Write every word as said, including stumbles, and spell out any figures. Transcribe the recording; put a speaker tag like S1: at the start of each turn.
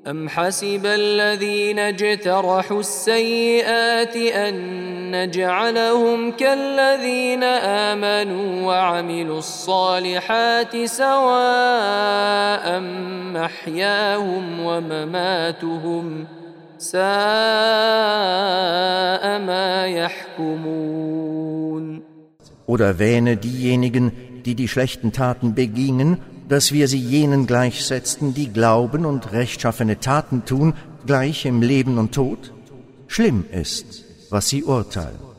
S1: أم حسب الذين اجترحوا السيئات أن نجعلهم كالذين آمنوا وعملوا الصالحات سواء محياهم ومماتهم ساء ما يحكمون.
S2: Oder wähne diejenigen, die die schlechten Taten begingen, dass wir sie jenen gleichsetzten, die glauben und rechtschaffene Taten tun, gleich im Leben und Tod? Schlimm ist, was sie urteilen.